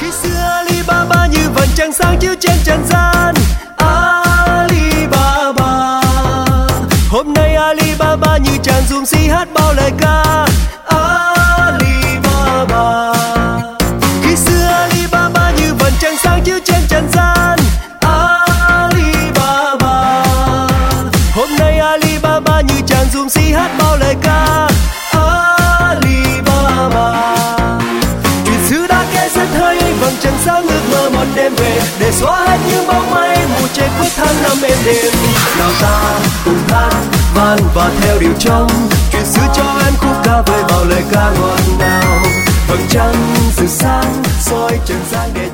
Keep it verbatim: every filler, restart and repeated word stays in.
Khi xưa Alibaba như vầng trăng sáng chiếu trên trần gian. Alibaba. Hôm nay Alibaba như chàng dùm si hát bao lời ca. Alibaba. Khi xưa Alibaba như vầng trăng sáng chiếu trên trần gian. Alibaba. Hôm nay Alibaba như chàng dùm si hát bao lời ca. Alibaba. Chuyện xưa đã kể rất hay, vầng trăng sáng ước mơ một đêm về, để xóa hết những bóng mây mù che khuất tháng năm êm đềm. Nào ta cùng hát van và theo điệu trong chuyện xưa cho em khúc ca với bao lời ca ngọt ngào. Vầng trăng từ sáng soi trần gian để